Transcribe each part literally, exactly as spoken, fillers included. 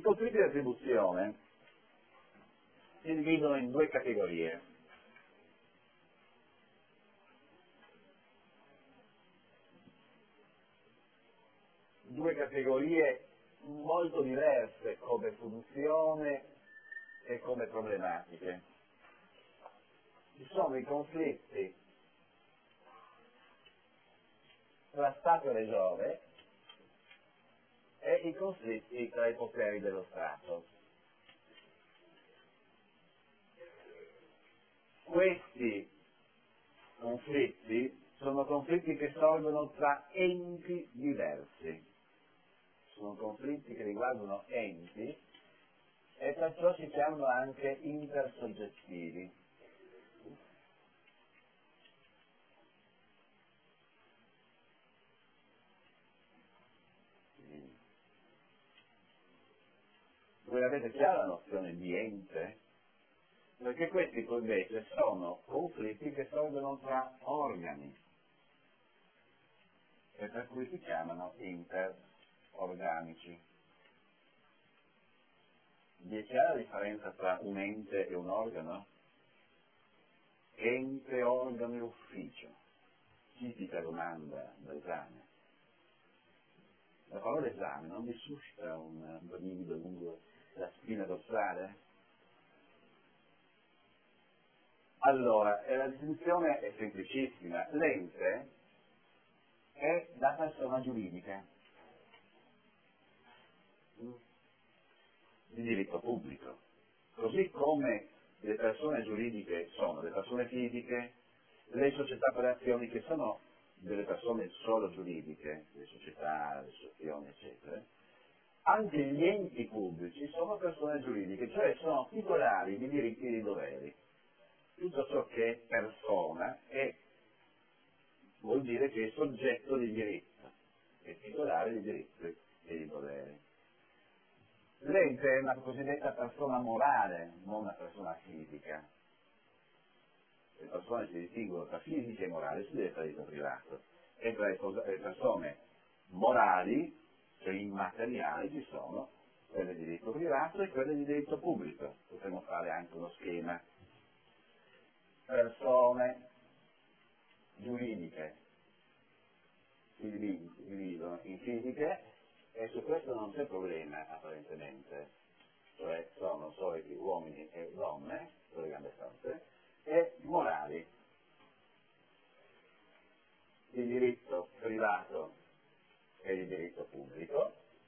conflitti di attribuzione si dividono in due categorie. Due categorie molto diverse come funzione e come problematiche. Ci sono i conflitti tra Stato e Regione e i conflitti tra i poteri dello Stato. Questi conflitti sono conflitti che sorgono tra enti diversi, sono conflitti che riguardano enti e perciò si chiamano anche intersoggettivi. Voi avete chiara la nozione di ente? Perché questi invece sono conflitti che sorgono tra organi e per cui si chiamano interorganici. Vi è chiara la differenza tra un ente e un organo? Ente, organo e ufficio. Tipica domanda d'esame. La parola esame non vi suscita un brivido lungo la spina dorsale? Allora, la definizione è semplicissima. L'ente è la persona giuridica di diritto pubblico, così come le persone giuridiche sono le persone fisiche, le società per azioni che sono delle persone solo giuridiche, le società, le associazioni, eccetera. Anche gli enti pubblici sono persone giuridiche, cioè sono titolari di diritti e di doveri. Tutto ciò che è persona è, vuol dire che è soggetto di diritto, è titolare di diritti e di doveri. L'ente è una cosiddetta persona morale, non una persona fisica. Le persone si distinguono tra fisiche e morali, si deve fare diritto privato. E tra le persone morali, cioè immateriali, ci sono quelle di diritto privato e quelle di diritto pubblico. Potremmo fare anche uno schema. Persone giuridiche si dividono in fisiche e su questo non c'è problema apparentemente, cioè sono soliti uomini e donne, con le gambe storte, e morali, di diritto privato e di diritto pubblico.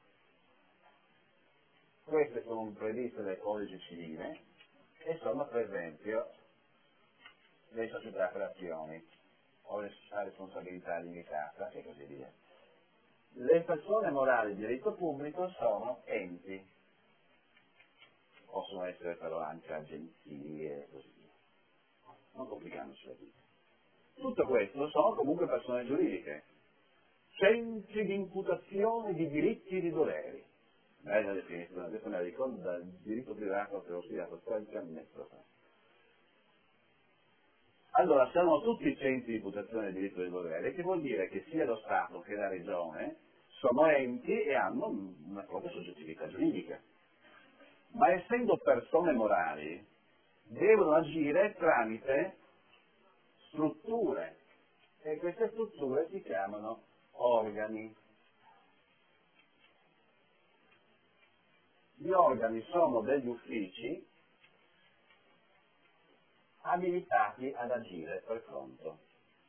Queste sono previste dal codice civile e sono per esempio le società per azioni o le società a responsabilità limitata e così via. Le persone morali di diritto pubblico sono enti, possono essere però anche agenzie e così via, non complicandoci la vita. Tutto questo sono comunque persone giuridiche, centri di imputazione di diritti e di doveri. Bella definizione, adesso me la ricordo dal diritto privato che ho studiato qualche annetto fa. Allora, sono tutti centri di imputazione di diritto e di dovere, che vuol dire che sia lo Stato che la Regione sono enti e hanno una propria soggettività giuridica. Ma essendo persone morali, devono agire tramite strutture, e queste strutture si chiamano organi. Gli organi sono degli uffici abilitati ad agire per conto.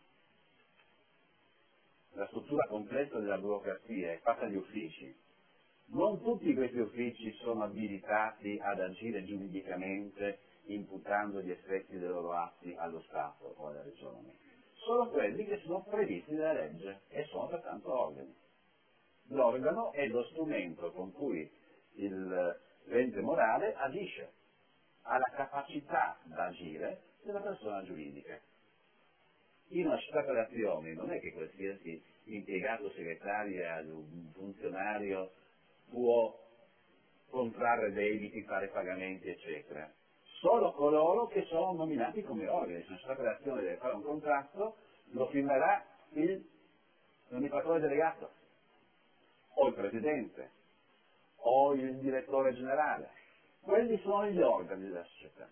La struttura complessa della burocrazia è fatta di uffici. Non tutti questi uffici sono abilitati ad agire giuridicamente imputando gli effetti dei loro atti allo Stato o alla Regione. Solo quelli che sono previsti dalla legge e sono pertanto organi. L'organo è lo strumento con cui il, l'ente morale agisce, ha la capacità da agire della persona giuridica. In una società per azioni non è che qualsiasi impiegato segretario, un funzionario può contrarre debiti, fare pagamenti, eccetera. Solo coloro che sono nominati come organi. Se una società per azioni deve fare un contratto, lo firmerà il l'amministratore delegato o il presidente o il direttore generale. Quelli sono gli organi della società.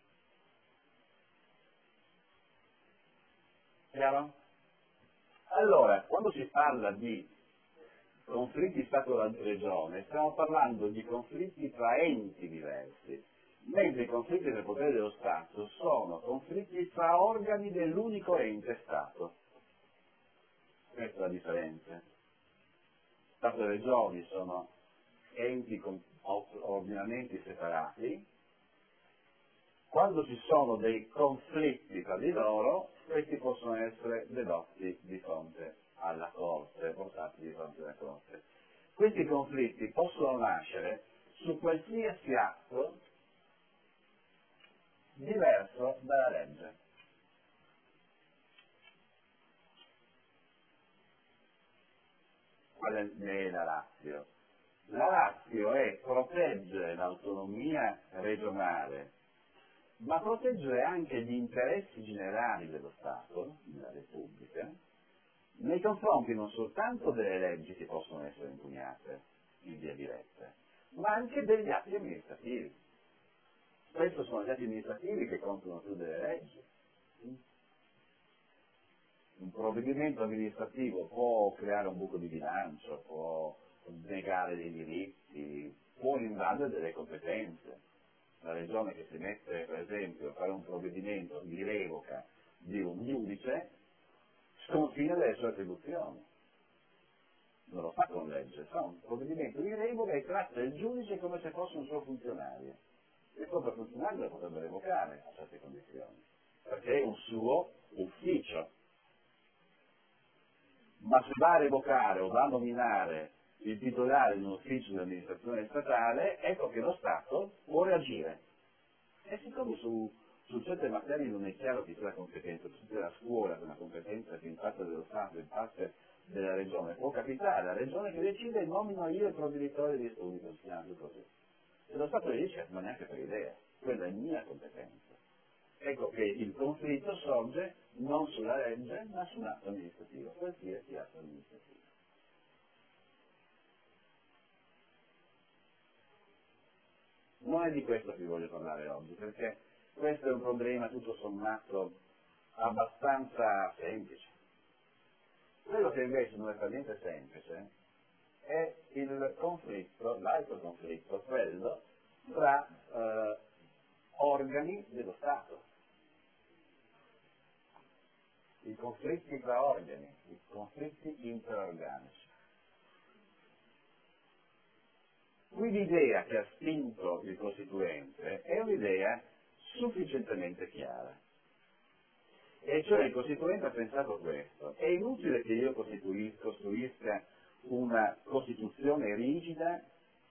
Chiaro? Allora, quando si parla di conflitti Stato-Regione, stiamo parlando di conflitti tra enti diversi, mentre i conflitti del potere dello Stato sono conflitti tra organi dell'unico ente Stato. Questa è la differenza. Stato e Regioni sono enti con ordinamenti separati. Quando ci sono dei conflitti tra di loro, questi possono essere dedotti di fronte alla Corte, portati di fronte alla Corte. Questi conflitti possono nascere su qualsiasi atto diverso dalla legge. Qual è la ratio? La ratio è proteggere l'autonomia regionale, ma proteggere anche gli interessi generali dello Stato, della Repubblica, nei confronti non soltanto delle leggi che possono essere impugnate in via diretta, ma anche degli atti amministrativi. Spesso sono gli atti amministrativi che contano più delle leggi. Un provvedimento amministrativo può creare un buco di bilancio, può negare dei diritti, può invadere delle competenze. La regione che si mette, per esempio, a fare un provvedimento di revoca di un giudice sconfina delle sue attribuzioni. Non lo fa con legge, fa un provvedimento di revoca e tratta il giudice come se fosse un suo funzionario. Il proprio funzionario lo potrebbe revocare a certe condizioni, perché è un suo ufficio. Ma se va a revocare o va a nominare il titolare di un ufficio di amministrazione statale, ecco che lo Stato può reagire. E siccome su, su certe materie non è chiaro chi sia la competenza, su la scuola è una competenza che in parte dello Stato, in parte della Regione, può capitare, la Regione che decide nomino io il provveditore di studi, che si chiama più così. E lo Stato gli dice, ma neanche per idea, quella è mia competenza. Ecco che il conflitto sorge non sulla legge, ma su un atto amministrativo, qualsiasi atto amministrativo. Non è di questo che voglio parlare oggi, perché questo è un problema tutto sommato abbastanza semplice. Quello che invece non è per niente semplice è il conflitto, l'altro conflitto, quello tra eh, organi dello Stato. I conflitti tra organi, i conflitti interorganici. Qui l'idea che ha spinto il Costituente è un'idea sufficientemente chiara. E cioè il Costituente ha pensato questo: è inutile che io costruisca una Costituzione rigida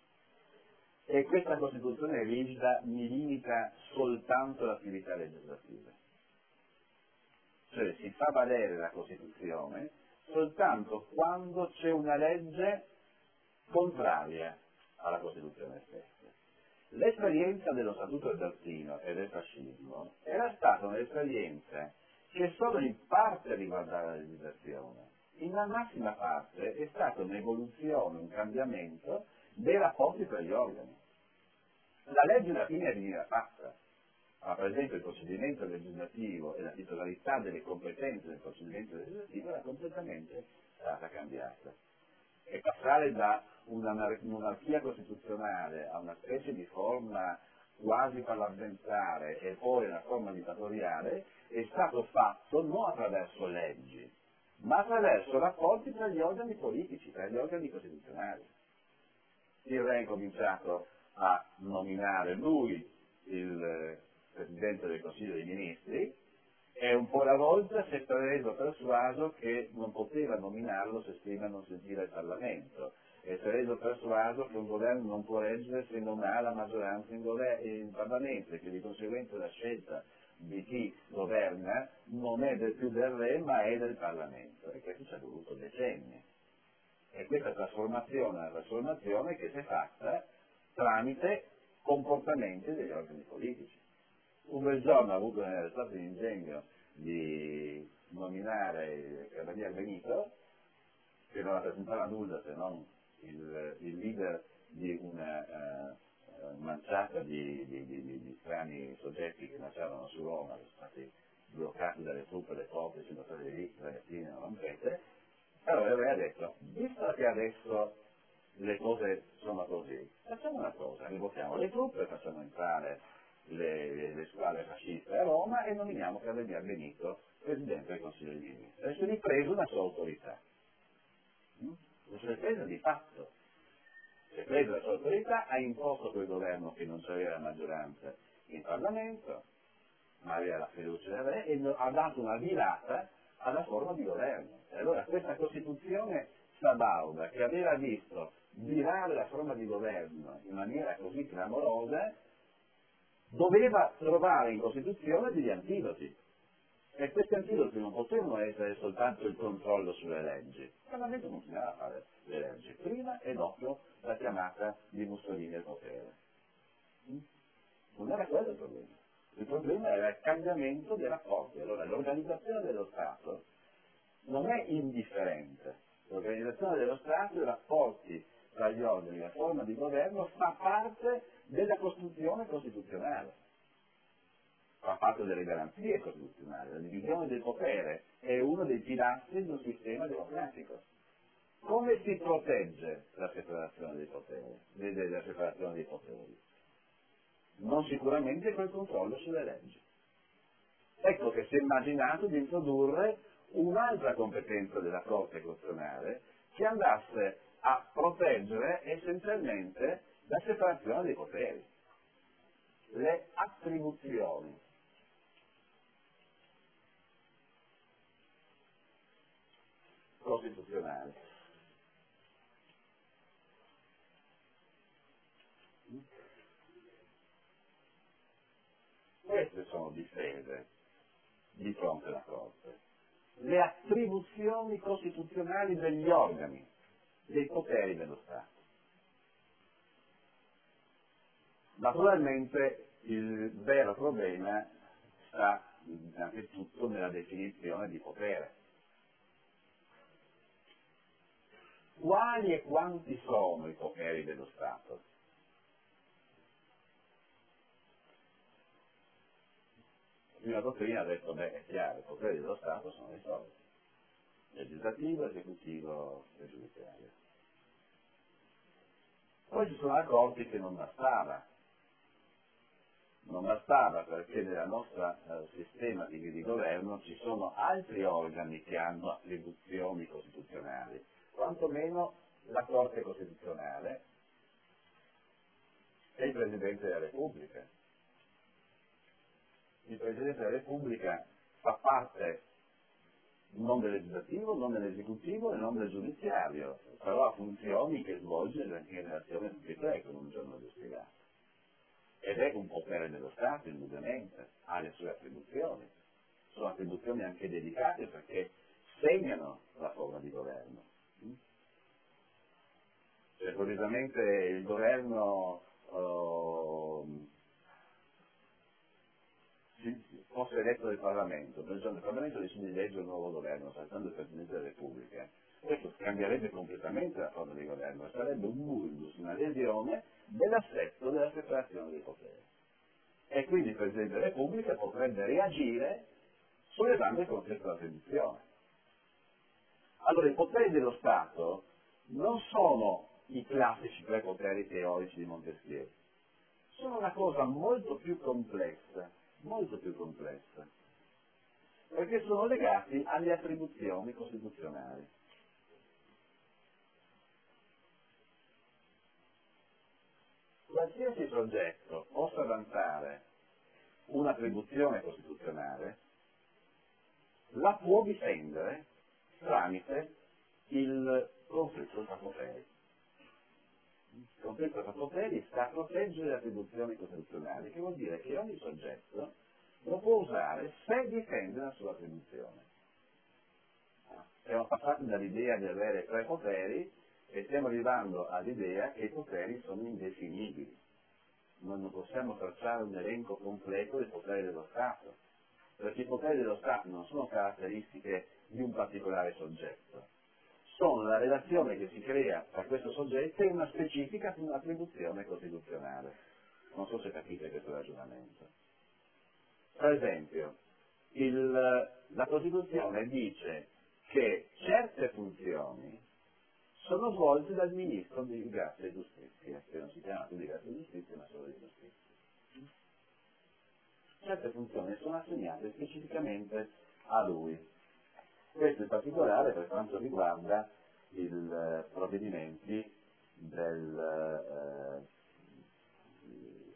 e questa Costituzione rigida mi limita soltanto all'attività legislativa. Cioè si fa valere la Costituzione soltanto quando c'è una legge contraria alla Costituzione stessa. L'esperienza dello Statuto Albertino e del fascismo era stata un'esperienza che solo in parte riguardava la legislazione, in la massima parte è stata un'evoluzione, un cambiamento dei rapporti tra gli organi. La legge alla fine veniva fatta, ma per esempio il procedimento legislativo e la titolarità delle competenze del procedimento legislativo era completamente stata cambiata. E passare da una monarchia costituzionale a una specie di forma quasi parlamentare e poi una forma dittatoriale è stato fatto non attraverso leggi, ma attraverso rapporti tra gli organi politici, tra gli organi costituzionali. Il re ha cominciato a nominare lui il Presidente del Consiglio dei Ministri e un po' alla volta si è reso persuaso che non poteva nominarlo se prima non sentiva il Parlamento, e si è reso persuaso che un governo non può reggere se non ha la maggioranza in, in Parlamento, e che di conseguenza la scelta di chi governa non è del più del re ma è del Parlamento, e questo ci è voluto decenni. E questa trasformazione è una trasformazione che si è fatta tramite comportamenti degli organi politici. Un bel giorno ha avuto nello stato di ingegno di nominare il Cavalier Benito, che non rappresentava nulla se non il, il leader di una uh, manciata di, di, di, di, di strani soggetti che marciavano su Roma, che sono stati bloccati dalle truppe, le forze, sono state lì, ragazzine, non rompete. Allora aveva detto, visto che adesso le cose sono così, facciamo una cosa, rivochiamo le truppe, facciamo entrare le, le, le squadre fasciste a Roma e nominiamo Cardinale Benito Presidente del Consiglio dei Ministri. E si è ripreso una sua autorità. Lo si è presa di fatto. Si è presa la sua autorità, ha imposto quel governo che non c'aveva maggioranza in Parlamento, ma aveva la fiducia del re, e ha dato una virata alla forma di governo. E allora questa Costituzione sabauda, che aveva visto virare la forma di governo in maniera così clamorosa, doveva trovare in Costituzione degli antidoti. E questi antidoti non potevano essere soltanto il controllo sulle leggi. Il Parlamento continuava a fare le leggi, prima e dopo la chiamata di Mussolini al potere. Non era quello il problema. Il problema era il cambiamento dei rapporti. Allora l'organizzazione dello Stato non è indifferente. L'organizzazione dello Stato e i rapporti tra gli organi e la forma di governo fa parte della costruzione costituzionale, fa parte delle garanzie costituzionali. La divisione del potere è uno dei pilastri di un sistema democratico. Come si protegge la separazione dei poteri? La separazione dei poteri? Non sicuramente col controllo sulle leggi. Ecco che si è immaginato di introdurre un'altra competenza della Corte Costituzionale che andasse a proteggere essenzialmente la separazione dei poteri, le attribuzioni. Costituzionali. Queste sono difese di fronte alla Corte. Le attribuzioni costituzionali degli organi, dei poteri dello Stato. Naturalmente il vero problema sta innanzitutto nella definizione di potere. Quali e quanti sono i poteri dello Stato? La prima dottrina ha detto, beh, è chiaro, i poteri dello Stato sono i soliti, legislativo, esecutivo e giudiziario. Poi si sono accorti che non bastava, non bastava perché nel nostro eh, sistema di, di governo ci sono altri organi che hanno attribuzioni costituzionali, quantomeno la Corte Costituzionale e il Presidente della Repubblica. Il Presidente della Repubblica fa parte non del legislativo, non dell'esecutivo e non del giudiziario, però ha funzioni che svolge anche in relazione a tutti e tre, come un giorno vi ho spiegato. Ed è un potere dello Stato, indubbiamente, ha le sue attribuzioni. Sono attribuzioni anche delicate perché segnano la forma di governo. Cioè, solitamente il governo uh, fosse eletto dal Parlamento, nel giorno del Parlamento decide di eleggere un nuovo governo, saltando il Presidente della Repubblica. Questo cambierebbe completamente la forma di governo, sarebbe un vulnus, una lesione dell'assetto della separazione dei poteri. E quindi il Presidente della Repubblica potrebbe reagire sollevando il concetto dell'attribuzione. Allora i poteri dello Stato non sono i classici tre poteri teorici di Montesquieu, sono una cosa molto più complessa, molto più complessa, perché sono legati alle attribuzioni costituzionali. Qualsiasi soggetto possa vantare un'attribuzione costituzionale la può difendere tramite il conflitto tra poteri. Il conflitto tra poteri sta a proteggere le attribuzioni costituzionali, che vuol dire che ogni soggetto lo può usare se difende la sua attribuzione. Siamo passati dall'idea di avere tre poteri e stiamo arrivando all'idea che i poteri sono indefinibili. Non possiamo tracciare un elenco completo dei poteri dello Stato, perché i poteri dello Stato non sono caratteristiche di un particolare soggetto, sono la relazione che si crea tra questo soggetto e una specifica attribuzione costituzionale. Non so se capite questo ragionamento. Per esempio, il, la Costituzione dice che certe funzioni sono svolte dal Ministro di Grazia e Giustizia, che non si chiama più di Grazia e Giustizia, ma solo di Giustizia. Certe funzioni sono assegnate specificamente a lui. Questo in particolare per quanto riguarda i provvedimenti del, eh,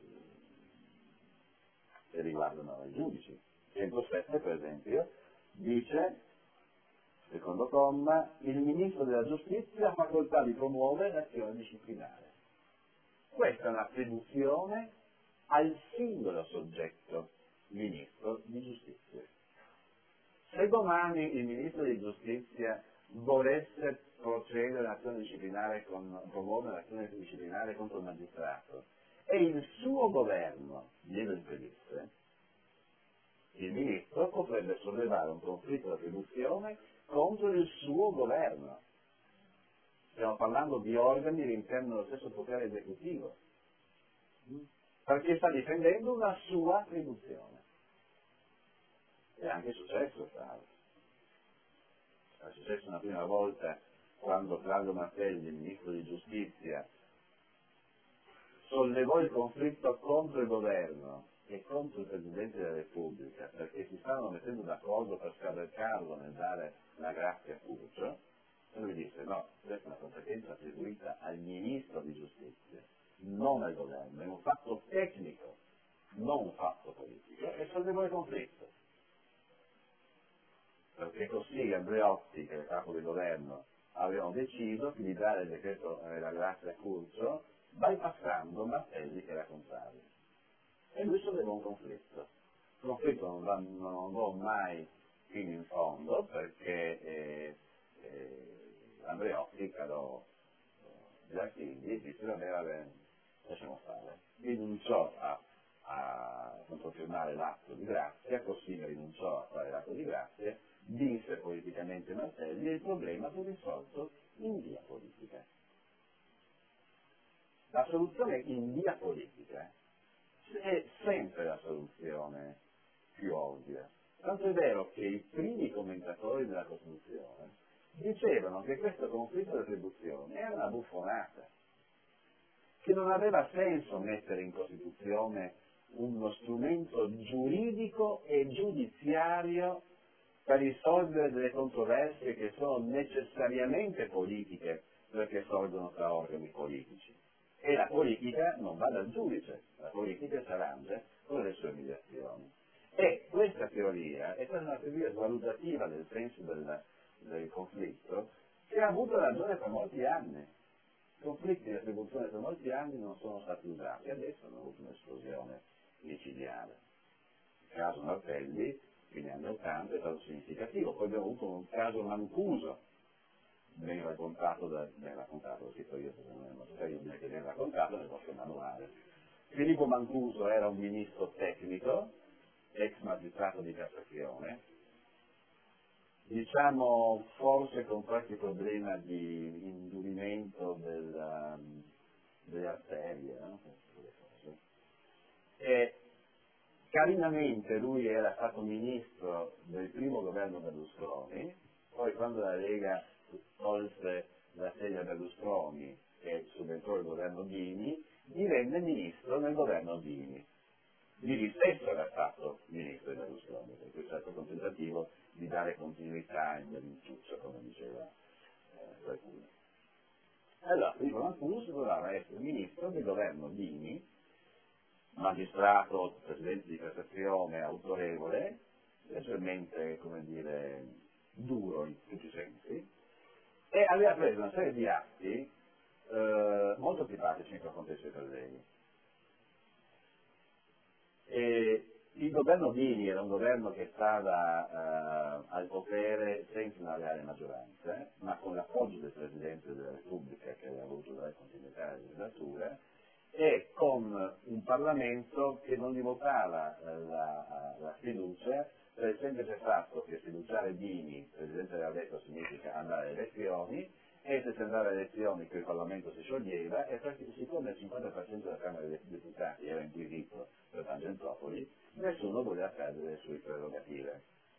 che riguardano i giudici. centosette per esempio dice, secondo comma, il Ministro della Giustizia ha facoltà di promuovere l'azione disciplinare. Questa è un'attribuzione al singolo soggetto Ministro di Giustizia. Se domani il Ministro di Giustizia volesse procedere all'azione disciplinare con, promuovere l'azione disciplinare contro il magistrato e il suo governo glielo impedisse, il Ministro potrebbe sollevare un conflitto di attribuzione contro il suo governo. Stiamo parlando di organi all'interno dello stesso potere esecutivo, perché sta difendendo una sua attribuzione. È anche successo, tra è successo una prima volta quando Claudio Martelli, Ministro di Giustizia, sollevò il conflitto contro il governo e contro il Presidente della Repubblica perché si stavano mettendo d'accordo per scavalcarlo nel dare la grazia a Curcio, e lui disse no, questa è una competenza attribuita al Ministro di Giustizia, non al governo, è un fatto tecnico, non un fatto politico, e sollevò il conflitto. Perché così Andreotti, che è il capo del governo, avevano deciso di dare il decreto eh, la grazia a Curcio, bypassando Martelli che era contrario. E lui sollevò un conflitto. Il conflitto non, va, non andò mai fino in fondo perché eh, eh, Andreotti, caro eh, Giarchini, disse vabbè, vabbè, lasciamo stare. Rinunciò a, a controfirmare l'atto di grazia, così rinunciò a fare l'atto di grazia, vinse politicamente Martelli e il problema fu risolto in via politica. La soluzione in via politica è sempre la soluzione più ovvia. Tanto è vero che i primi commentatori della Costituzione dicevano che questo conflitto di attribuzione era una buffonata, che non aveva senso mettere in Costituzione uno strumento giuridico e giudiziario per risolvere delle controversie che sono necessariamente politiche perché sorgono tra organi politici. E la politica non va dal giudice, la politica si arrangia con le sue mediazioni. E questa teoria è stata una teoria svalutativa del senso del, del conflitto che ha avuto ragione per molti anni. I conflitti di attribuzione per molti anni non sono stati usati, adesso hanno avuto un'esplosione micidiale. Il caso Martelli, fine anni ottanta, è stato significativo. Poi abbiamo avuto un caso Mancuso, ben raccontato, da, ben raccontato, l'ho scritto io, perché non è molto serio, direi che ben raccontato nel vostro manuale. Filippo Mancuso era un ministro tecnico, ex magistrato di Cassazione, diciamo forse con qualche problema di indurimento del, um, delle arterie, no? E carinamente lui era stato ministro del primo governo Berlusconi, poi quando la Lega tolse la sedia Berlusconi e subentrò il governo Dini, divenne ministro nel governo Dini. Dini stesso era stato ministro di Berlusconi, per cui c'è stato un tentativo di dare continuità in dell'intuccio, come diceva eh, qualcuno. Allora, Filippo Mancuso doveva essere ministro del governo Dini, magistrato, presidente di Cassazione, autorevole, leggermente, come dire, duro in tutti i sensi, e aveva preso una serie di atti eh, molto simpatici nei confronti dei suoi colleghi. E il governo Dini era un governo che stava eh, al potere senza una reale maggioranza, ma con l'appoggio del Presidente della Repubblica che aveva voluto dare continuità alla legislatura, e con un Parlamento che non gli votava la, la fiducia per il semplice fatto che fiduciare Dini, Presidente della Repubblica, significa andare alle elezioni, e se si andava alle elezioni che il Parlamento si scioglieva, e perché siccome il cinquanta per cento della Camera dei Deputati era inquisito per Tangentopoli, nessuno voleva perdere le sue prerogative.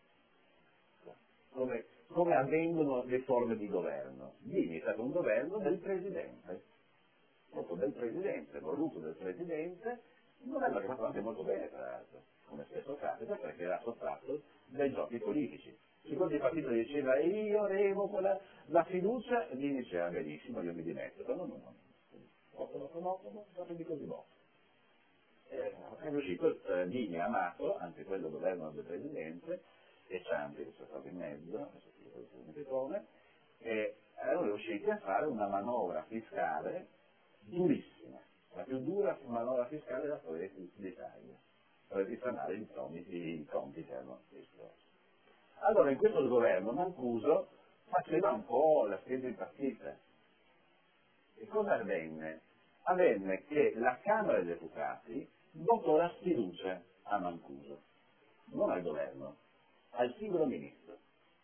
Come, come avvengono le forme di governo. Dini è stato un governo del Presidente, proprio del Presidente, voluto del Presidente, un governo che ha fatto anche molto bene, tra l'altro, come spesso capita, perché era sottratto dai giochi politici. Siccome il partito diceva io revoco la, la fiducia, Dini diceva benissimo, io mi dimetto, no, no, no, no, no, no, no, fatemi così poco. Eh, è riuscito, eh, Dini ha amato, anche quello governo del Presidente, e Ciampi che c'è stato in mezzo, adesso si come, e erano riusciti a fare una manovra fiscale durissima, la più dura manovra fiscale della storia d'Italia, per risanare i, i conti che erano esplossi. Allora in questo governo Mancuso faceva un po' la stessa partita. E cosa avvenne? Avvenne che la Camera dei Deputati votò la sfiducia a Mancuso, non al governo, al singolo ministro,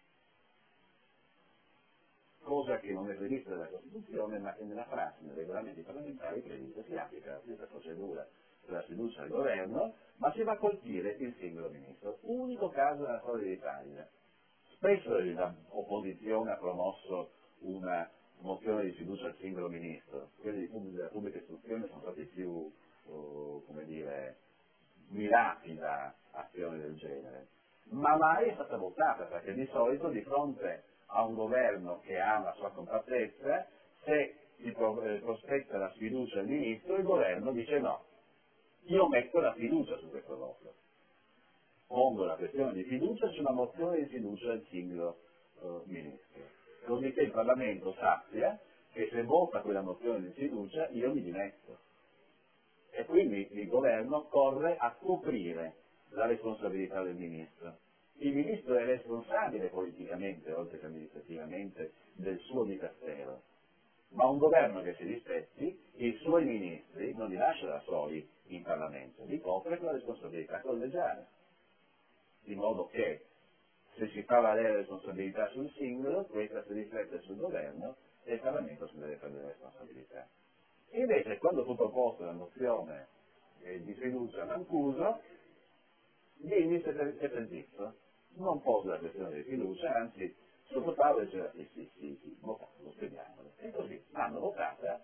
cosa che non è prevista dalla Costituzione, ma che nella prassi, nei regolamenti parlamentari prevista, si applica la stessa procedura per la sfiducia al governo, ma si va a colpire il singolo ministro. Unico caso nella storia d'Italia. Spesso l'opposizione ha promosso una mozione di fiducia al singolo ministro, quelli della pubblica istruzione sono stati più, uh, come dire, mirati da azioni del genere, ma mai è stata votata, perché di solito di fronte a un governo che ha la sua compattezza, se si prospetta la sfiducia al ministro, il governo dice no, io metto la fiducia su questo voto, pongo la questione di fiducia su una mozione di fiducia al singolo uh, ministro, così che il Parlamento sappia che se vota quella mozione di fiducia io mi dimetto. E quindi il governo corre a coprire la responsabilità del ministro. Il ministro è responsabile politicamente, oltre che amministrativamente, del suo dicastero, ma un governo che si rispetti, i suoi ministri non li lascia da soli in Parlamento, li copre con la responsabilità collegiale, di modo che se si fa valere la responsabilità sul singolo, questa si riflette sul governo e il Parlamento si deve prendere la responsabilità. Invece, quando fu proposta la mozione eh, di fiducia a Mancuso, Dini si zitto, non pose la questione di fiducia, anzi, sotto tavola diceva sì, sì, sì, sì, votatelo, speriamolo. E così l'hanno votata,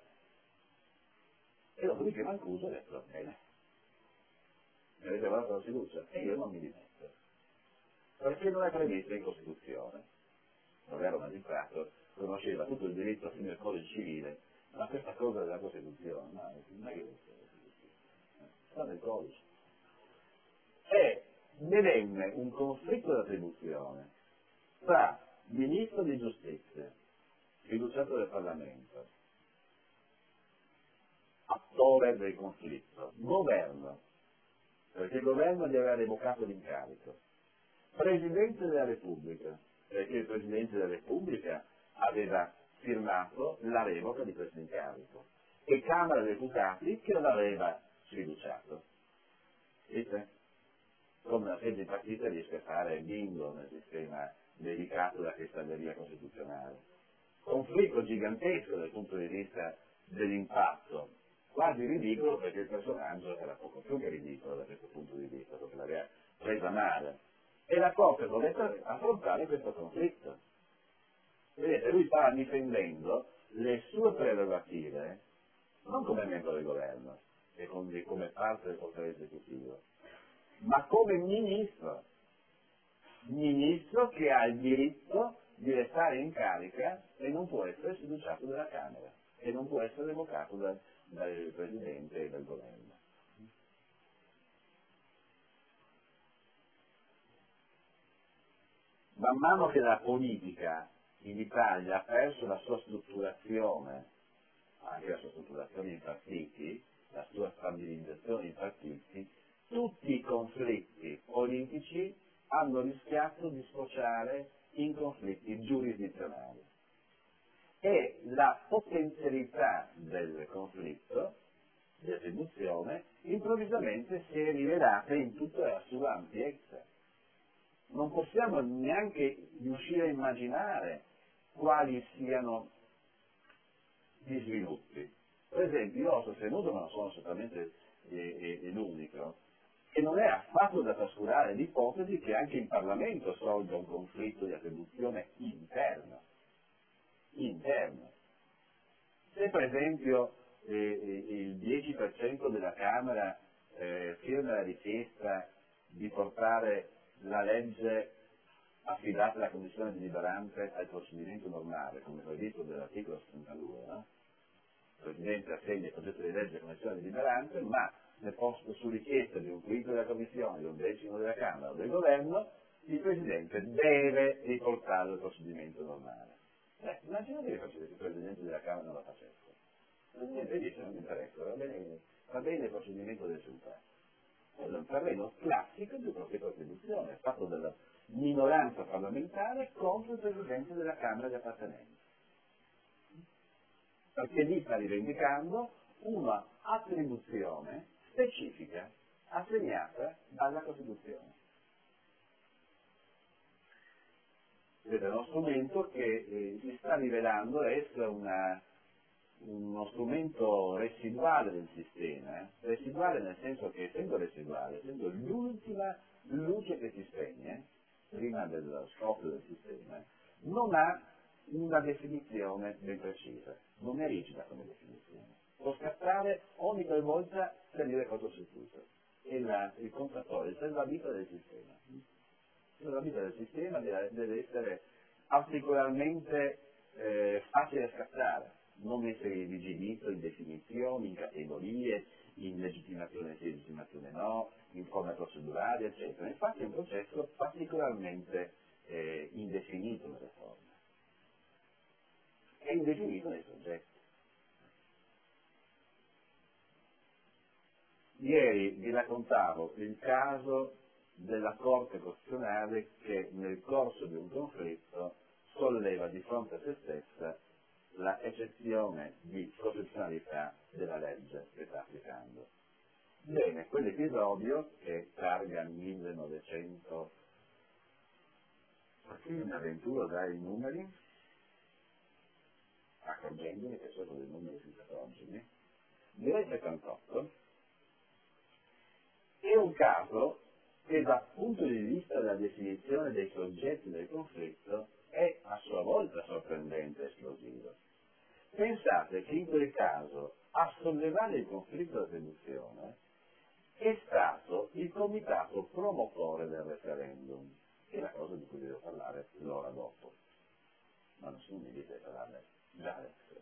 e dopodiché Mancuso ha detto, bene, mi avete votato la fiducia, e io non mi dimetto, perché non è prevista in Costituzione. Non era un magistrato, conosceva tutto il diritto fino al codice civile, ma questa cosa della Costituzione, no, non è che sta nel codice. E ne venne un conflitto di attribuzione tra ministro di giustizia, fiduciato del Parlamento, attore del conflitto, governo, perché il governo gli aveva revocato l'incarico, Presidente della Repubblica, perché il Presidente della Repubblica aveva firmato la revoca di questo incarico, e Camera dei Deputati che l'aveva sfiduciato. Vedete? Come una semplice partita riesce a fare bingo nel sistema delicato della cristalleria costituzionale. Conflitto gigantesco dal punto di vista dell'impatto, quasi ridicolo perché il personaggio era poco più che ridicolo da questo punto di vista, perché l'aveva presa male. E la Corte dovette affrontare questo conflitto. Vedete, lui stava difendendo le sue prerogative non come membro del governo e come parte del potere esecutivo, ma come ministro, ministro che ha il diritto di restare in carica e non può essere sfiduciato dalla Camera e non può essere revocato dal, dal Presidente e dal governo. Man mano che la politica in Italia ha perso la sua strutturazione, anche la sua strutturazione in partiti, la sua stabilizzazione in partiti, tutti i conflitti politici hanno rischiato di sfociare in conflitti giurisdizionali. E la potenzialità del conflitto di attribuzione improvvisamente si è rivelata in tutta la sua ampiezza. Non possiamo neanche riuscire a immaginare quali siano gli sviluppi. Per esempio, io ho sostenuto, ma non sono certamente eh, eh, l'unico, che non è affatto da trascurare l'ipotesi che anche in Parlamento sorga un conflitto di attribuzione interno. interno. Se per esempio eh, il dieci per cento della Camera eh, firma la richiesta di portare la legge affidata alla Commissione deliberante al procedimento normale, come previsto dall'articolo settantadue, no? Il Presidente assegna il progetto di legge alla Commissione deliberante, ma nel posto su richiesta di un quinto della Commissione, di un decimo della Camera o del Governo, il Presidente deve riportarlo al procedimento normale. Eh, immaginate che il Presidente della Camera non la facesse. Il Presidente dice non mi interessa, va bene, va bene il procedimento del risultato. È un terreno classico di un conflitto di attribuzione, fatto dalla minoranza parlamentare contro il Presidente della Camera di appartenenza. Perché lì sta rivendicando una attribuzione specifica assegnata dalla Costituzione. Ed è uno strumento che eh, si sta rivelando essere una, uno strumento residuale del sistema, eh? residuale nel senso che essendo residuale, essendo l'ultima luce che si spegne prima dello scoppio del sistema, non ha una definizione ben precisa, non è rigida come definizione. Può scattare ogni qualvolta salire cortocircuito. E la, il contatore, il salvavita del sistema. La vita del sistema deve, deve essere particolarmente eh, facile da scattare, non essere irrigidito in definizioni, in categorie, in legittimazione sì, legittimazione no, in forme procedurali, eccetera. Infatti è un processo particolarmente eh, indefinito nelle forme. È indefinito nei soggetti. Ieri vi raccontavo il caso della Corte Costituzionale che nel corso di un conflitto solleva di fronte a se stessa la eccezione di costituzionalità della legge che sta applicando. Bene, quell'episodio, che targa millenovecento, qui mi avventuro dai numeri, accorgendomi che sono dei numeri fisiologici, nel settantotto, è un caso che dal punto di vista della definizione dei soggetti del conflitto è a sua volta sorprendente e esplosivo. Pensate che in quel caso a sollevare il conflitto di attribuzione è stato il comitato promotore del referendum, che è la cosa di cui devo parlare l'ora dopo, ma nessuno mi dice di parlarne già adesso.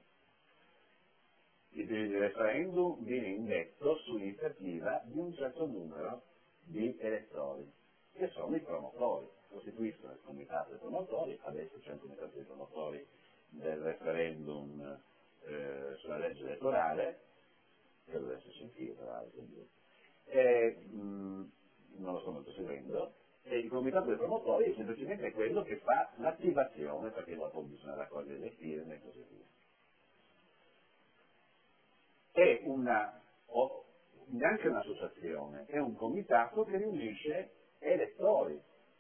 Il referendum viene indetto su iniziativa di un certo numero di elettori, che sono i promotori, costituiscono il comitato dei promotori, adesso c'è un comitato dei promotori del referendum eh, sulla legge elettorale, che deve esserci anch'io tra l'altro, e, mh, non lo sto molto seguendo, e il comitato dei promotori è semplicemente quello che fa l'attivazione, perché dopo bisogna raccogliere le firme e così via. È una, o neanche un'associazione, è un comitato che riunisce elettori.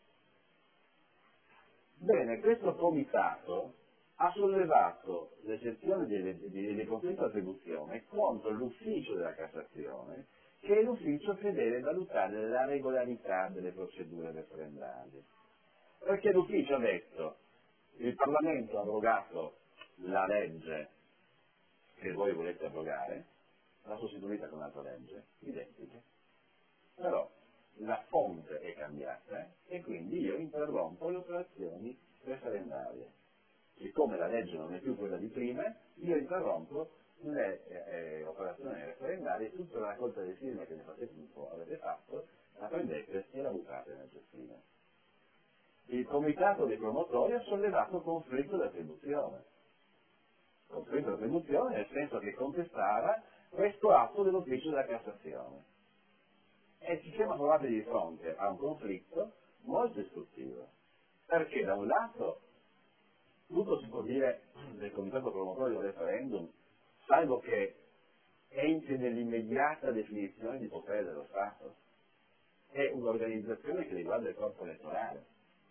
Bene, questo comitato ha sollevato l'eccezione di conflitto di attribuzione contro l'ufficio della Cassazione, che è l'ufficio che deve valutare la regolarità delle procedure referendarie. Perché l'ufficio ha detto, il Parlamento ha abrogato la legge che voi volete abrogare, l'ha sostituita con un'altra legge, identica, però la fonte è cambiata e quindi io interrompo le operazioni referendarie. Siccome la legge non è più quella di prima, io interrompo le eh, operazioni referendarie, tutta la raccolta delle firme che nel frattempo avete fatto, la prendete e la buttate nel cestino. Il comitato dei promotori ha sollevato conflitto di attribuzione. Conflitto di attribuzione nel senso che contestava questo atto dell'ufficio della Cassazione. E ci siamo trovati di fronte a un conflitto molto istruttivo, perché da un lato tutto si può dire del comitato promotore del referendum, salvo che entri nell'immediata definizione di potere dello Stato. È un'organizzazione che riguarda il corpo elettorale.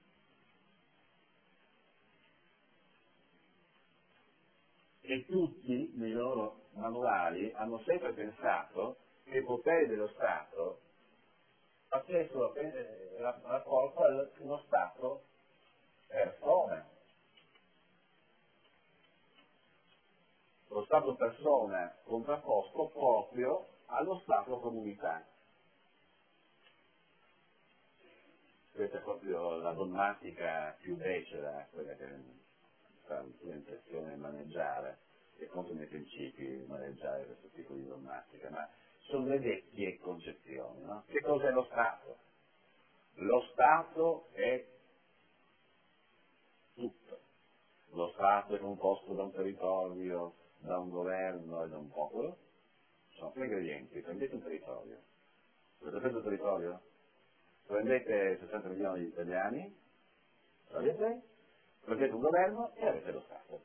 E tutti nei loro manuali hanno sempre pensato che il potere dello Stato facessero rapporto allo Stato persona. Lo Stato persona contrapposto proprio allo Stato comunità. Questa è proprio la dogmatica più becera, quella che fa l'impressione maneggiare, e contro i miei principi maneggiare questo tipo di dogmatica, ma sono le vecchie concezioni, no? Che cos'è lo Stato? Lo Stato è tutto. Lo Stato è composto da un territorio, da un governo e da un popolo. Sono tre ingredienti. Prendete un territorio. Avete preso il territorio? Prendete sessanta milioni di italiani, avete? Prendete un governo e avete lo Stato.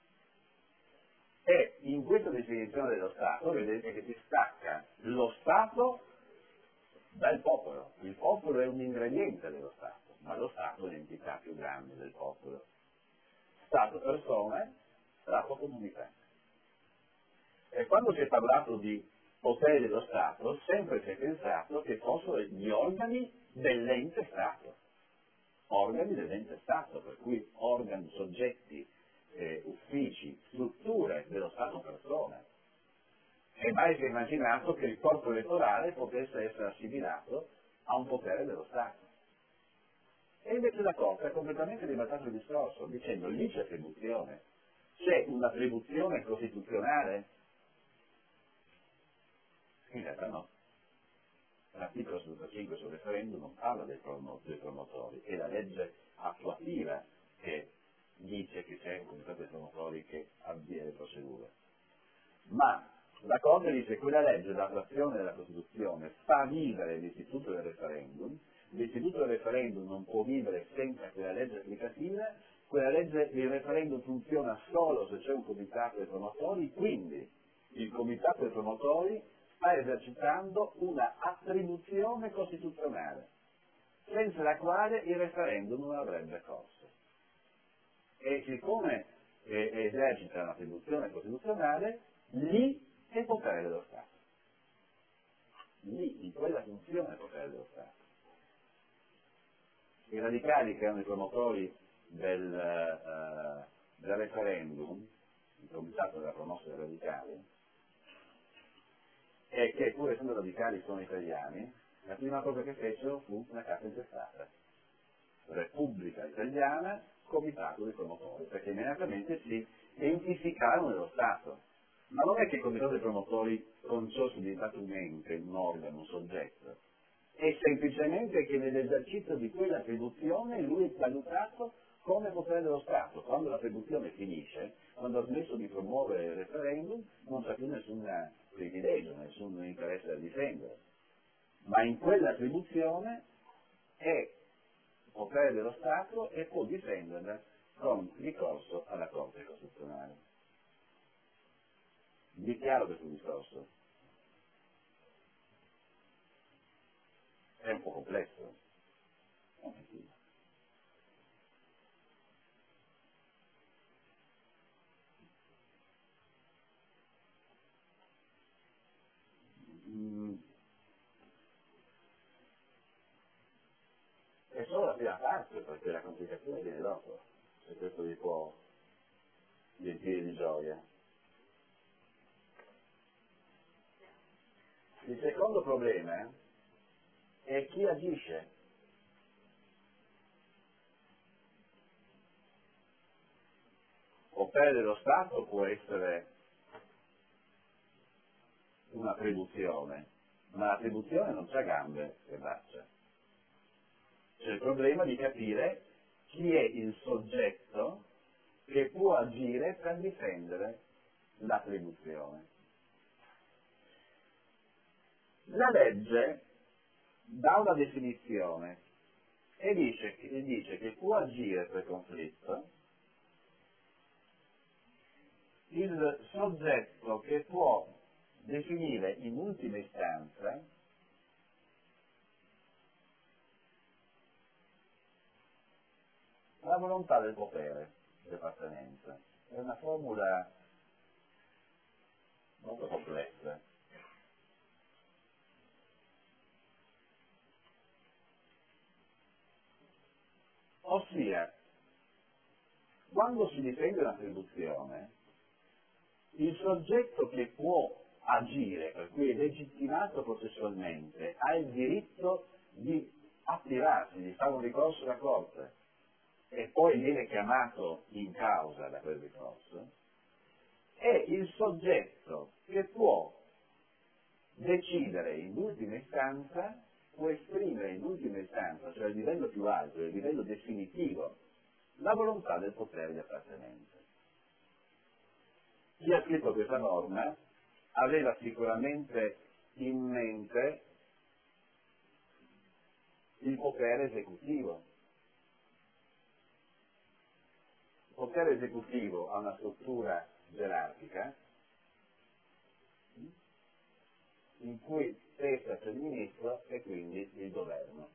E in questa definizione dello Stato vedete che si stacca lo Stato dal popolo. Il popolo è un ingrediente dello Stato, ma lo Stato è l'entità più grande del popolo. Stato persona, Stato comunità. E quando si è parlato di potere dello Stato, sempre si è pensato che fossero gli organi dell'ente Stato. Organi dell'ente Stato, per cui organi, soggetti, eh, uffici, strutture dello Stato persona. E mai si è immaginato che il corpo elettorale potesse essere assimilato a un potere dello Stato. E invece la Corte ha completamente ribaltato il discorso, dicendo lì c'è attribuzione. C'è un'attribuzione costituzionale? In realtà no. L'articolo settantacinque sul referendum non parla dei, promo- dei promotori, è la legge attuativa che dice che c'è un comitato dei promotori che avvia le procedure. Ma la Corte dice che quella legge d'attuazione della Costituzione fa vivere l'istituto del referendum, l'istituto del referendum non può vivere senza quella legge applicativa, quella legge del referendum funziona solo se c'è un comitato dei promotori, quindi il comitato dei promotori sta esercitando una attribuzione costituzionale, senza la quale il referendum non avrebbe corso. E siccome eh, esercita un'attribuzione costituzionale, lì è il potere dello Stato. Lì, in quella funzione, è il potere dello Stato. I radicali, che erano i promotori del, uh, del referendum, il comitato della promossa dei radicali, e che pur essendo radicali sono italiani, la prima cosa che fecero fu una carta intestata. Repubblica Italiana, Comitato dei Promotori, perché immediatamente si identificarono nello Stato. Ma non è che il Comitato dei Promotori con ciò sia diventato un ente, un organo, un soggetto, è semplicemente che nell'esercizio di quella attribuzione lui è valutato come potere dello Stato. Quando l'attribuzione finisce, quando ha smesso di promuovere il referendum, non c'è più nessun privilegio, nessun interesse da difendere. Ma in quell'attribuzione è potere dello Stato e può difenderla con ricorso alla Corte Costituzionale. Vi è chiaro questo discorso? È un po' complesso. Mm. È solo la prima parte, perché la complicazione viene dopo, se questo vi può riempire di gioia. Il secondo problema è chi agisce. Potere dello Stato può essere un'attribuzione, ma l'attribuzione non c'ha gambe e braccia. C'è il problema di capire chi è il soggetto che può agire per difendere l'attribuzione. La legge dà una definizione e dice, e dice che può agire per conflitto il soggetto che può definire in ultima istanza la volontà del potere di appartenenza. È una formula molto complessa. Ossia, quando si difende un'attribuzione, il soggetto che può agire, per cui è legittimato processualmente, ha il diritto di attivarsi, di fare un ricorso alla Corte e poi viene chiamato in causa da quel ricorso, è il soggetto che può decidere in ultima istanza, può esprimere in ultima istanza, cioè a livello più alto, a livello definitivo, la volontà del potere di appartenenza. Chi ha scritto questa norma aveva sicuramente in mente il potere esecutivo. Il potere esecutivo ha una struttura gerarchica in cui testa c'è il ministro e quindi il governo.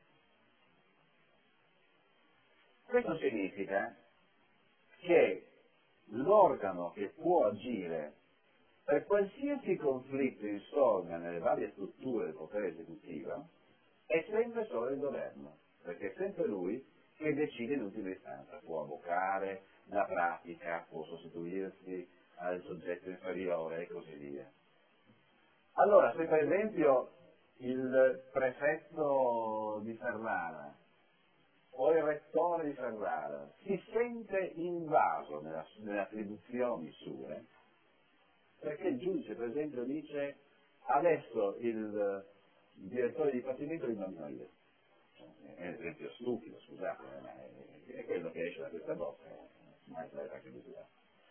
Questo significa che l'organo che può agire per qualsiasi conflitto insorga nelle varie strutture del potere esecutivo è sempre solo il governo, perché è sempre lui che decide in ultima istanza, può avocare la pratica, può sostituirsi al soggetto inferiore e così via. Allora, se per esempio il prefetto di Ferrara o il rettore di Ferrara si sente invaso nella, nelle attribuzioni sue, perché il giudice per esempio dice adesso il direttore di dipartimento li nomino io. È un esempio stupido, scusate, ma è, è quello che esce da questa bocca, mai sarebbe anche misurato.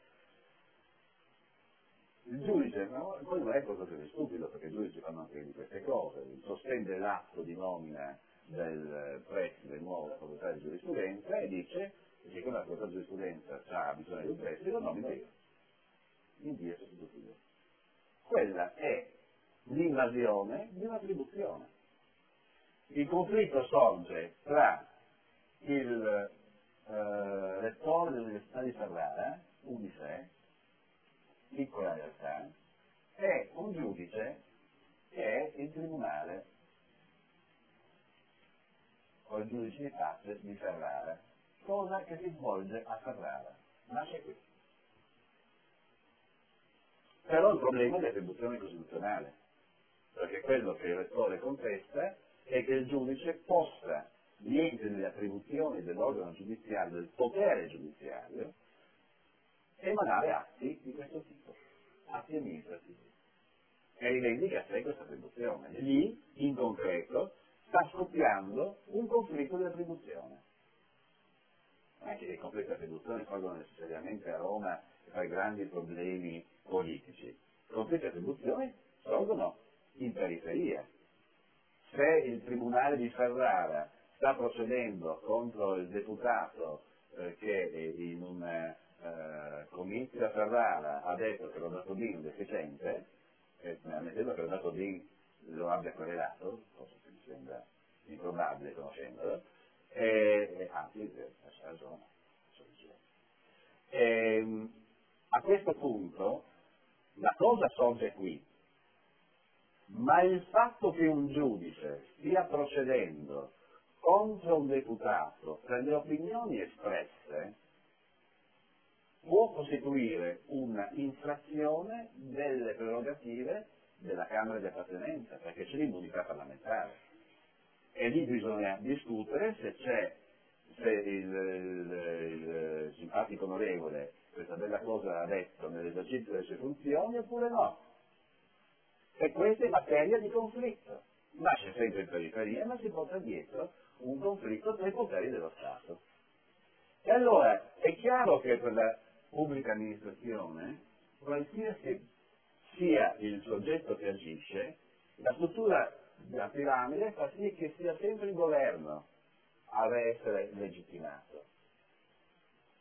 Il giudice, no, poi non è qualcosa di stupido, perché il giudice fanno anche di queste cose, sospende l'atto di nomina del preside nuovo della facoltà di giurisprudenza e dice che siccome la facoltà di giurisprudenza ha bisogno di un preside, lo nomino io, in via sostitutiva. Quella è l'invasione di un'attribuzione. Il conflitto sorge tra il eh, rettore dell'Università di Ferrara, Unice, piccola realtà, e un giudice che è il tribunale o il giudice di pace di Ferrara, cosa che si svolge a Ferrara, nasce qui. Però il problema è l'attribuzione costituzionale, perché quello che il rettore contesta è che il giudice possa, niente nelle attribuzioni dell'organo giudiziario, del potere giudiziario, emanare atti di questo tipo, atti amministrativi. E rivendica a sé questa attribuzione. Lì, in concreto, sta scoppiando un conflitto di attribuzione. Anche i conflitti di attribuzione sorgono necessariamente a Roma per grandi problemi politici. I conflitti di attribuzione sorgono in periferia. Se il tribunale di Ferrara sta procedendo contro il deputato eh, che in un eh, comizio a Ferrara ha detto che Roberto Dini è deficiente, eh, ammettendo che Roberto Dini lo abbia querelato, cosa che mi sembra improbabile conoscendolo, e, anzi, c'è ragione. E, a questo punto la cosa sorge qui, ma il fatto che un giudice stia procedendo contro un deputato per le opinioni espresse può costituire un'infrazione delle prerogative della Camera di appartenenza, perché c'è l'immunità parlamentare. E lì bisogna discutere se c'è, se il, il, il simpatico onorevole questa bella cosa ha detto nell'esercizio delle sue funzioni oppure no. E questa è materia di conflitto. Nasce sempre in periferia, ma si porta dietro un conflitto tra i poteri dello Stato. E allora è chiaro che per la pubblica amministrazione, qualsiasi sia il soggetto che agisce, la struttura della piramide fa sì che sia sempre il governo a essere legittimato.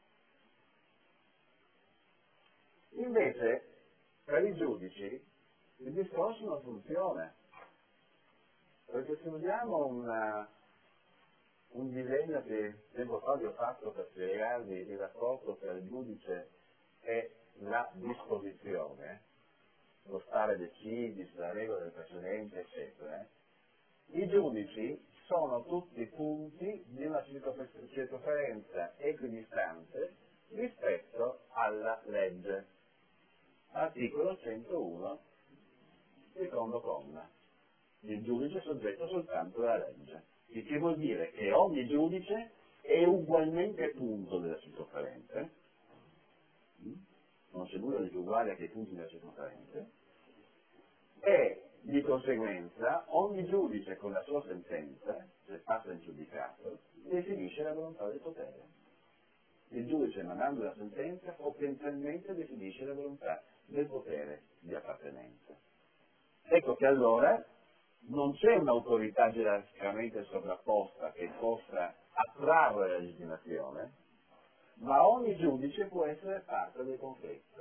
Invece, per i giudici, Il discorso non funziona, perché se usiamo una, un disegno che tempo fa vi ho fatto per spiegarvi il rapporto tra il giudice e la disposizione, lo stare decisi sulla regola del precedente, eccetera, i giudici sono tutti punti di una circoferenza equidistante rispetto alla legge. Articolo centouno, secondo comma. Il giudice è soggetto soltanto alla legge, il che vuol dire che ogni giudice è ugualmente punto della circoferenza, non c'è nulla di più uguale che i punti della circoferenza, e di conseguenza ogni giudice con la sua sentenza, se passa in giudicato, definisce la volontà del potere. Il giudice, mandando la sentenza, potenzialmente definisce la volontà del potere di appartenenza. Ecco che allora non c'è un'autorità gerarchicamente sovrapposta che possa attrarre la legittimazione, ma ogni giudice può essere parte del conflitto.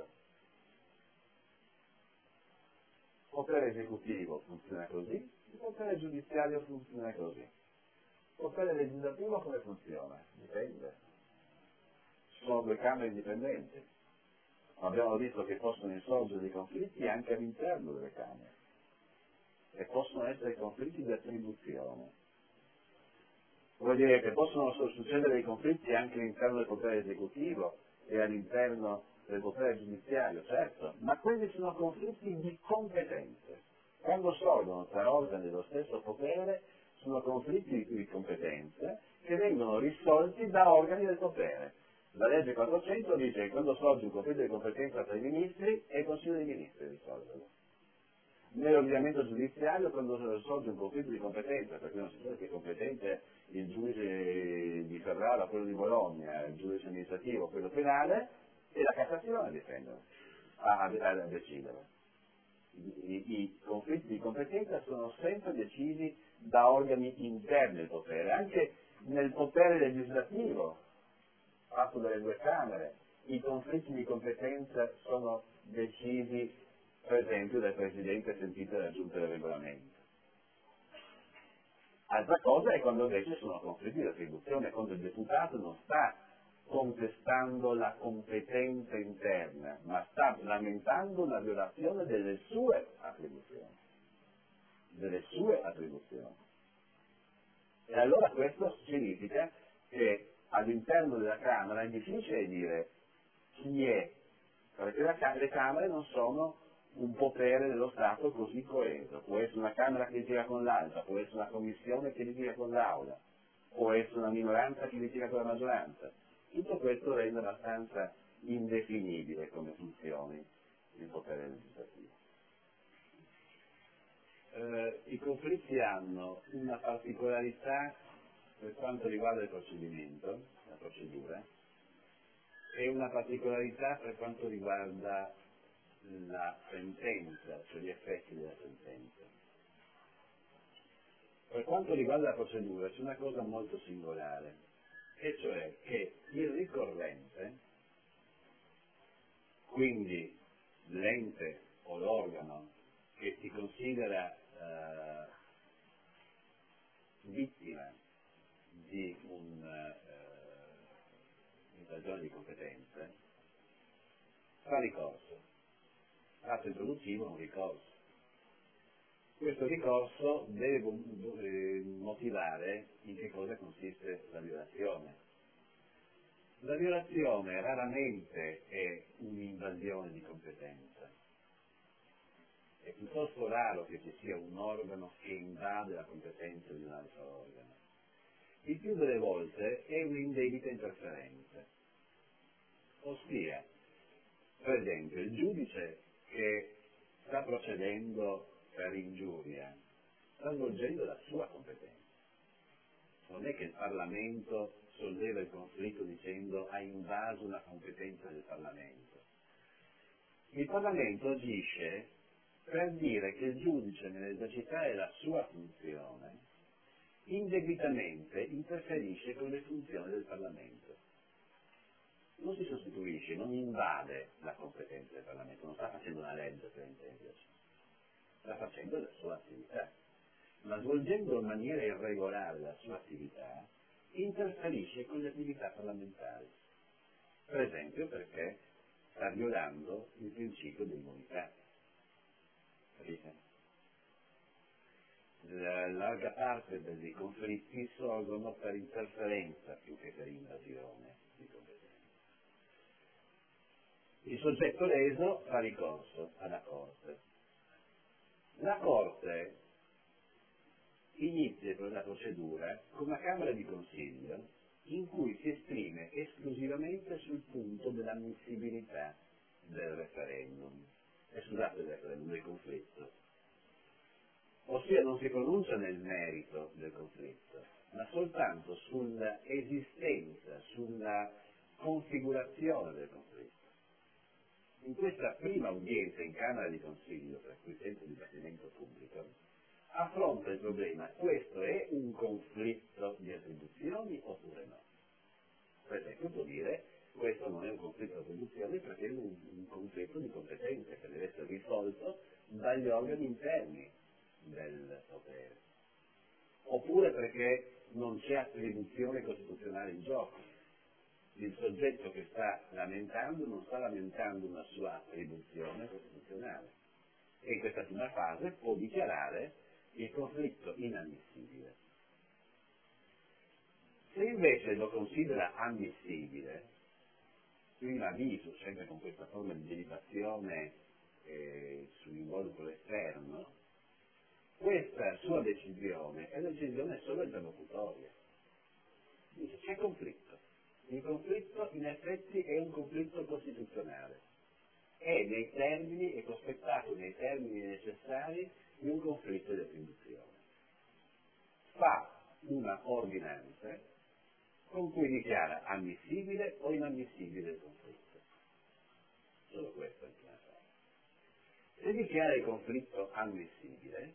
Il potere esecutivo funziona così, il potere giudiziario funziona così. Il potere legislativo come funziona? Dipende. Sono due camere indipendenti, ma abbiamo visto che possono insorgere dei conflitti anche all'interno delle camere e possono essere conflitti di attribuzione. Vuol dire che possono succedere dei conflitti anche all'interno del potere esecutivo e all'interno del potere giudiziario, certo, ma quelli sono conflitti di competenze. Quando sorgono tra organi dello stesso potere, sono conflitti di competenze che vengono risolti da organi del potere. La legge quattrocento dice che quando sorge un conflitto di competenza tra i ministri è il Consiglio dei Ministri a risolverlo. Nell'ordinamento giudiziario, quando sorge un conflitto di competenza, perché non si sa che è competente il giudice di Ferrara, quello di Bologna, il giudice amministrativo, quello penale, è la Cassazione a difendere, a, a, a decidere. I, I conflitti di competenza sono sempre decisi da organi interni al potere, anche nel potere legislativo, fatto dalle due Camere, i conflitti di competenza sono decisi, per esempio, dal Presidente sentito dalla Giunta del Regolamento. Altra cosa è quando invece sono conflitti di attribuzione, quando il deputato non sta contestando la competenza interna, ma sta lamentando la violazione delle sue attribuzioni. Delle sue attribuzioni. E allora questo significa che all'interno della Camera è difficile dire chi è, perché la, le Camere non sono un potere dello Stato così coeso. Può essere una Camera che litiga con l'altra, può essere una Commissione che litiga con l'Aula, può essere una minoranza che litiga con la maggioranza. Tutto questo rende abbastanza indefinibile come funzioni il potere legislativo. Eh, I conflitti hanno una particolarità per quanto riguarda il procedimento, la procedura, e una particolarità per quanto riguarda la sentenza, cioè gli effetti della sentenza. Per quanto riguarda la procedura c'è una cosa molto singolare, e cioè che il ricorrente, quindi l'ente o l'organo che si considera eh, vittima di un'invasione di competenze, fa ricorso. L'atto introduttivo è un ricorso. Questo ricorso deve motivare in che cosa consiste la violazione. La violazione raramente è un'invasione di competenza. È piuttosto raro che ci sia un organo che invade la competenza di un altro organo. Il più delle volte è un'indebita interferenza. Ossia, per esempio, il giudice che sta procedendo per ingiuria sta svolgendo la sua competenza. Non è che il Parlamento solleva il conflitto dicendo ha invaso una competenza del Parlamento. Il Parlamento agisce per dire che il giudice nell'esercitare la sua funzione indebitamente interferisce con le funzioni del Parlamento. Non si sostituisce, non invade la competenza del Parlamento, non sta facendo una legge per intenderci. sta facendo la sua attività, ma svolgendo in maniera irregolare la sua attività interferisce con le attività parlamentari, per esempio perché sta violando il principio dell'immunità. Capite? La larga parte dei conflitti sorgono per interferenza più che per invasione di competenza. Il soggetto leso fa ricorso alla Corte. La Corte inizia la procedura con una Camera di Consiglio in cui si esprime esclusivamente sul punto dell'ammissibilità del referendum, eh, scusate, del referendum, del conflitto. Ossia non si pronuncia nel merito del conflitto, ma soltanto sull'esistenza, sulla configurazione del conflitto. In questa prima udienza in Camera di Consiglio, per cui senza dibattimento pubblico, affronta il problema: questo è un conflitto di attribuzioni oppure no? Per esempio può dire: questo non è un conflitto di attribuzioni perché è un, un conflitto di competenze che deve essere risolto dagli organi interni del potere, oppure perché non c'è attribuzione costituzionale in gioco. Il soggetto che sta lamentando non sta lamentando una sua attribuzione costituzionale e in questa prima fase può dichiarare il conflitto inammissibile. Se invece lo considera ammissibile, prima avviso, sempre con questa forma di derivazione eh, sull'involucro esterno, questa sua decisione è una decisione solo interlocutoria. Dice: c'è conflitto. Il conflitto in effetti è un conflitto costituzionale. È nei termini, è prospettato nei termini necessari di un conflitto di attribuzione. Fa una ordinanza con cui dichiara ammissibile o inammissibile il conflitto. Solo questo è il prima fase. Se dichiara il conflitto ammissibile,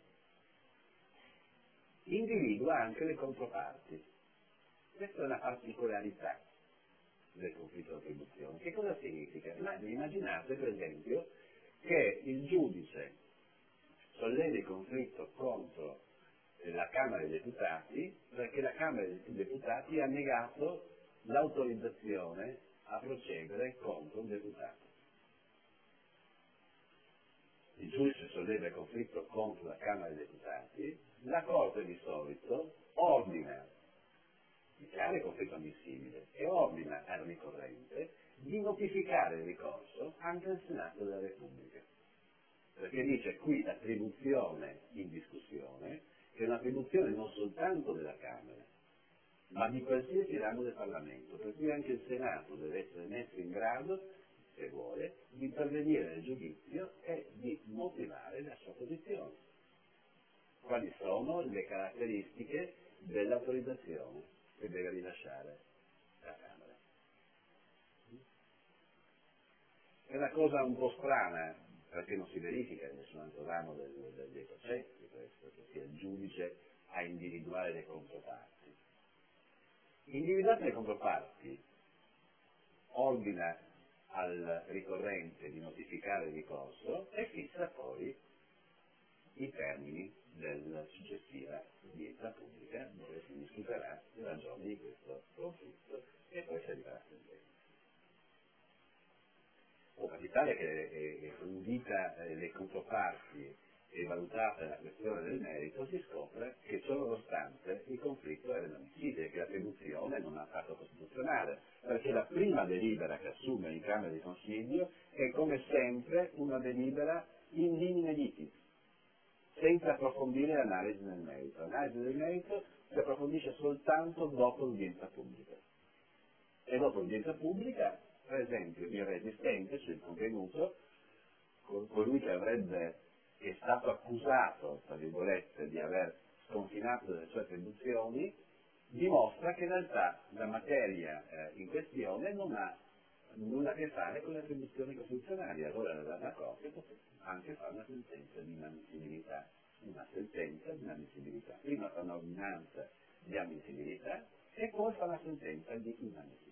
individua anche le controparti. Questa è una particolarità del conflitto di attribuzione. Che cosa significa? Ma immaginate per esempio che il giudice sollevi il conflitto contro la Camera dei Deputati perché la Camera dei Deputati ha negato l'autorizzazione a procedere contro un deputato. Il giudice solleva il conflitto contro la Camera dei Deputati, la Corte di solito ordina, dichiara il conflitto ammissibile e ordina al ricorrente di notificare il ricorso anche al Senato della Repubblica. Perché dice qui l'attribuzione in discussione, che è un'attribuzione non soltanto della Camera, ma di qualsiasi ramo del Parlamento, per cui anche il Senato deve essere messo in grado, se vuole, di intervenire nel giudizio e di motivare la sua posizione. Quali sono le caratteristiche dell'autorizzazione che deve rilasciare la Camera? È una cosa un po' strana, perché non si verifica in nessun altro ramo del, del, dei processi, questo, che sia il giudice a individuare le controparti. Individuate le controparti, ordina al ricorrente di notificare il ricorso e fissa poi i termini della successiva udienza pubblica dove si discuterà le ragioni di questo conflitto e poi si arriverà a sentenza. Può capitare che eh, udita eh, le controparti e valutata la questione del merito si scopre che ciononostante il conflitto era inammissibile, che l'attribuzione non ha fatto costituzionale, perché la prima delibera che assume in Camera di Consiglio è come sempre una delibera in limine litis, senza approfondire l'analisi nel merito. L'analisi del merito si approfondisce soltanto dopo l'udienza pubblica. E dopo l'udienza pubblica, per esempio, il resistente sul contenuto, colui che avrebbe, che è stato accusato, tra virgolette, di aver sconfinato delle sue attribuzioni, dimostra che in realtà la materia eh, in questione non ha nulla a che fare con le attribuzioni costituzionali. Allora la, la Corte può anche fare una sentenza di inammissibilità, una sentenza di inammissibilità. Prima fa un'ordinanza di ammissibilità e poi fa una sentenza di inammissibilità.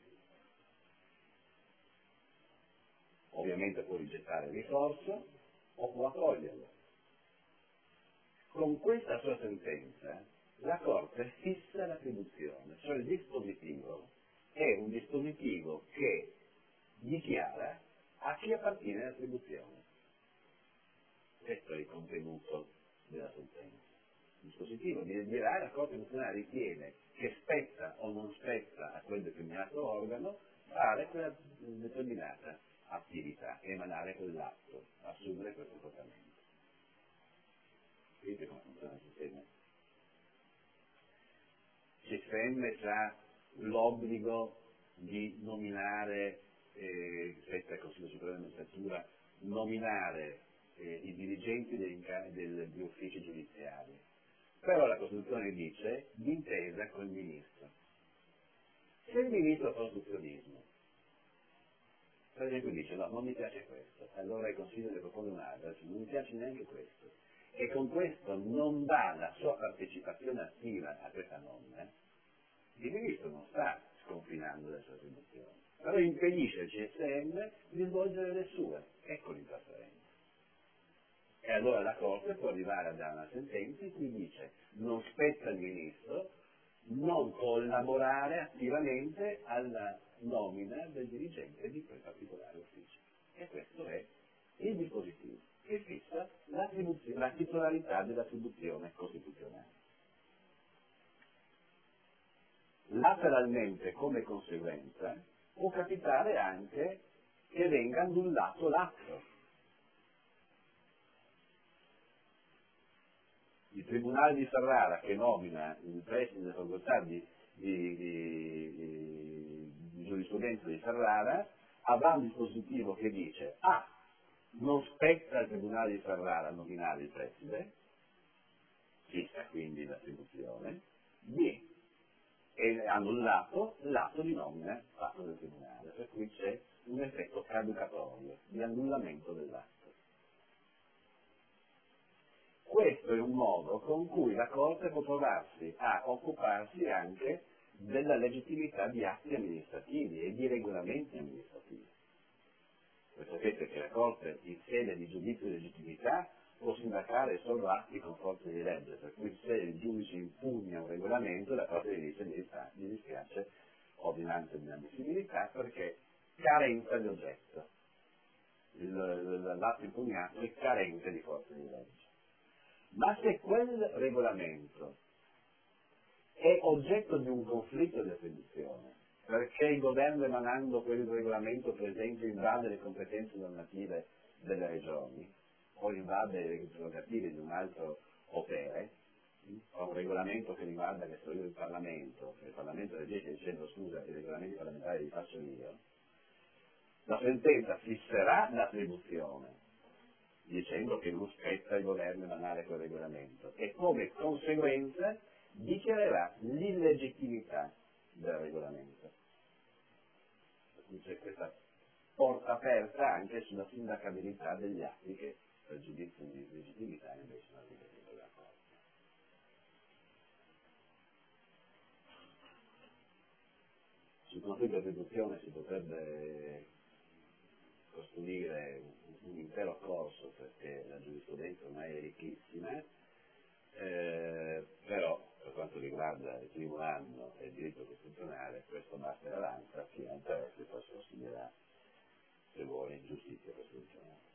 Ovviamente può rigettare il ricorso o può accoglierlo. Con questa sua sentenza la Corte fissa l'attribuzione, cioè il dispositivo è un dispositivo che dichiara a chi appartiene l'attribuzione. Questo è il contenuto della sentenza. Il dispositivo dirà la Corte Costituzionale ritiene che spetta o non spetta a quel determinato organo fare quella determinata attività, emanare quell'atto, assumere quel comportamento. Vedete come funziona il sistema? C S M ha l'obbligo di nominare, eh, spetta al Consiglio Superiore di Magistratura, nominare eh, i dirigenti degli, del, degli uffici giudiziari. Però la Costituzione dice d'intesa con il Ministro. Se il Ministro fa ostruzionismo, per esempio dice no, non mi piace questo, allora il Consiglio ne propone un altro, non mi piace neanche questo, e con questo non dà la sua partecipazione attiva a questa nomina, il Ministro non sta sconfinando le sue attribuzioni, però impedisce al C S M di svolgere le sue, ecco l'interferenza. E allora la Corte può arrivare a dare una sentenza in cui dice non spetta al Ministro non collaborare attivamente alla nomina del dirigente di quel particolare ufficio. E questo è il dispositivo che fissa la titolarità dell'attribuzione costituzionale. Lateralmente, come conseguenza, può capitare anche che venga annullato l'atto. Il Tribunale di Ferrara, che nomina il preside della facoltà di, di, di, di, di giurisprudenza di Ferrara, avrà un dispositivo che dice A. Non spetta al Tribunale di Ferrara nominare il preside, fissa quindi l'attribuzione, B. È annullato l'atto di nomina fatto dal Tribunale, per cui c'è un effetto caducatorio di annullamento dell'atto. Questo è un modo con cui la Corte può trovarsi a occuparsi anche della legittimità di atti amministrativi e di regolamenti amministrativi. Voi sapete che la Corte in sede di giudizio di legittimità può sindacare solo atti con forza di legge, per cui se il giudice impugna un regolamento la Corte gli dice gli dispiace ordinanza di inammissibilità perché carenza di oggetto. Il, l'atto impugnato è carente di forza di legge. Ma se quel regolamento è oggetto di un conflitto di attribuzione, perché il governo emanando quel regolamento per esempio invade le competenze normative delle regioni o invade le prerogative di un altro potere, fa un regolamento che riguarda che so io il Parlamento, e il Parlamento reagisce dicendo scusa i regolamenti parlamentari li faccio io, la sentenza fisserà l'attribuzione dicendo che non spetta il governo emanare quel regolamento e come conseguenza dichiarerà l'illegittimità del regolamento. C'è questa porta aperta anche sulla sindacabilità degli atti che per giudizio di legittimità invece non ripetuto da Corte. Sul conflitto di attribuzione si potrebbe costruire un, un intero corso perché la giurisprudenza ormai è ricchissima, eh, però per quanto riguarda il primo anno e il diritto costituzionale questo basta e avanza, chi ha interesse poi si consiglierà se vuole giustizia costituzionale.